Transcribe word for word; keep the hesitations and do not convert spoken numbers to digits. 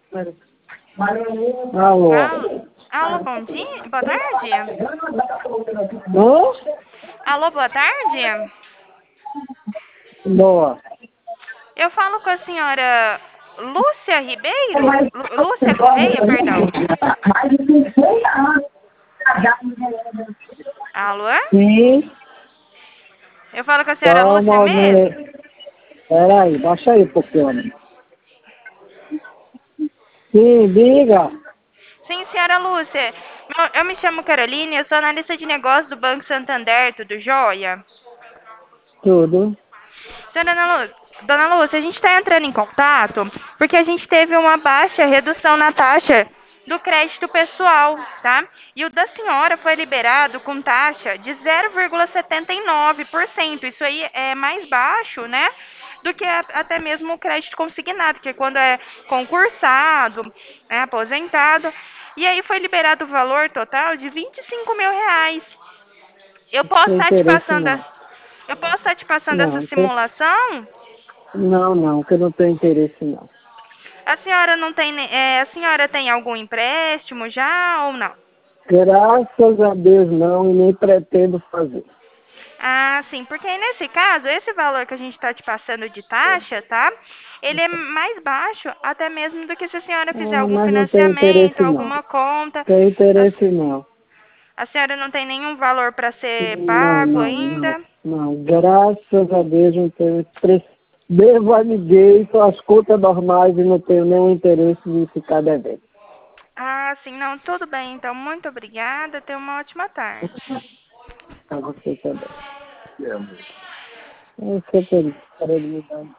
Alô? Alô, alô, bom dia? Boa tarde? Hã? Alô, boa tarde? Boa. Eu falo com a senhora Lúcia Ribeiro? Lu- Lúcia Correia, perdão. Alô? Sim, Eu falo com a senhora Lúcia calma, mesmo? né? Peraí, baixa aí um pouquinho. Sim, diga. Sim, senhora Lúcia. Eu, eu me chamo Caroline, eu sou analista de negócios do Banco Santander, tudo jóia? Tudo. Dona Lu, Dona Lúcia, a gente está entrando em contato porque a gente teve uma baixa redução na taxa do crédito pessoal, tá? E o da senhora foi liberado com taxa de zero vírgula setenta e nove por cento. Isso aí é mais baixo, né? Do que a- até mesmo o crédito consignado, que é quando é concursado, é aposentado. E aí foi liberado o valor total de vinte e cinco mil reais. Eu Não posso tem estar te interesse passando, não. a- eu posso estar te passando essa Não, tem... simulação? não, não, que eu não tenho interesse não. A senhora não tem, ne- é, a senhora tem algum empréstimo já ou não? Graças a Deus não, e nem pretendo fazer. Ah, sim, porque aí nesse caso, esse valor que a gente está te passando de taxa, tá? Ele é mais baixo até mesmo do que se a senhora fizer Ah, algum mas não tenho financiamento, interesse não. alguma conta. Tem A, interesse não. a senhora não tem nenhum valor para ser Não, pago não, não. ainda? Não, graças a Deus não tenho interesse. Devo a ninguém, só as contas normais e não tenho nenhum interesse em ficar devendo. Ah, sim, não, tudo bem. Então, muito obrigada. Tenha uma ótima tarde. Pra você também. Eu sempre parei de me dar